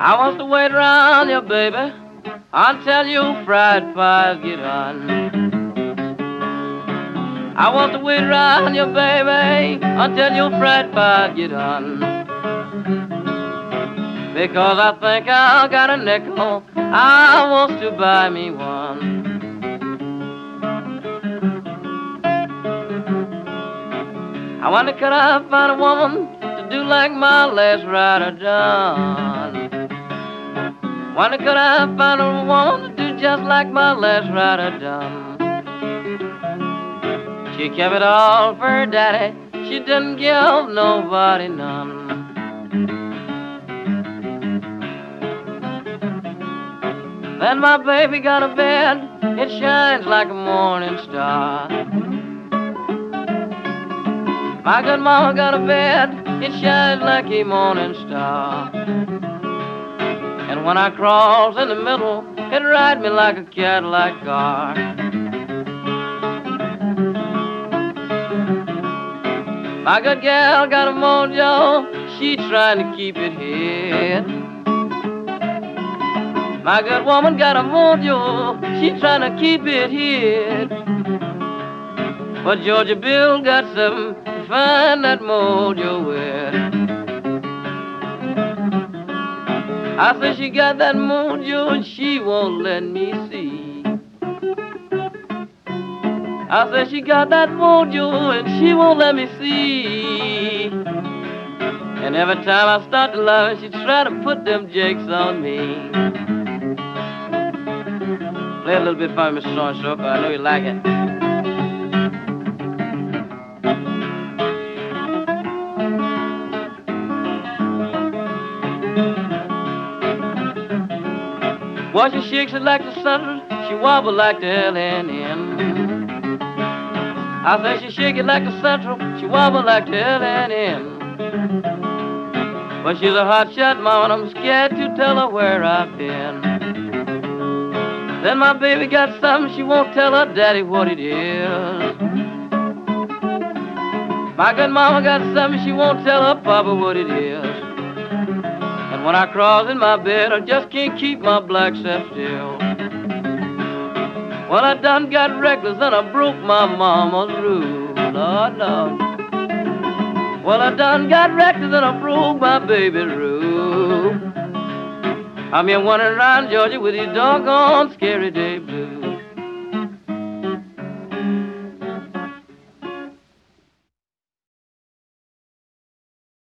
I want to wait around you, baby, until you fried pies get on. I want to wait around you, baby, until your fried pies get on. Because I think I got a nickel, I want to buy me one. I wonder could I find a woman to do like my last rider done. Wonder could I find a woman to do just like my last rider done. She kept it all for her daddy, she didn't give nobody none. Then my baby got a bed, it shines like a morning star. My good mama got a bed, it shines like a morning star. And when I crawls in the middle, it rides me like a Cadillac car. My good gal got a mojo, she trying to keep it hid. My good woman got a mojo, she trying to keep it hid. But Georgia Bill got something to find that mojo with. I say she got that mojo and she won't let me see. I say she got that mojo and she won't let me see. And every time I start to love her, she try to put them jakes on me. Play a little bit for me, Mr. So-and-so, 'cause I know you like it. Well, she shakes it like the sun, she wobble like the LNN. I say she shake it like the Central, she wobble like the LNN. But she's a hot shot mama, and I'm scared to tell her where I've been. Then my baby got something, she won't tell her daddy what it is. My good mama got something, she won't tell her papa what it is. And when I crawl in my bed, I just can't keep my black self still. Well, I done got reckless and I broke my mama's rule, Lord, Lord. Well, I done got reckless and I broke my baby's rule. I'm here wandering around Georgia with these doggone scary day blues.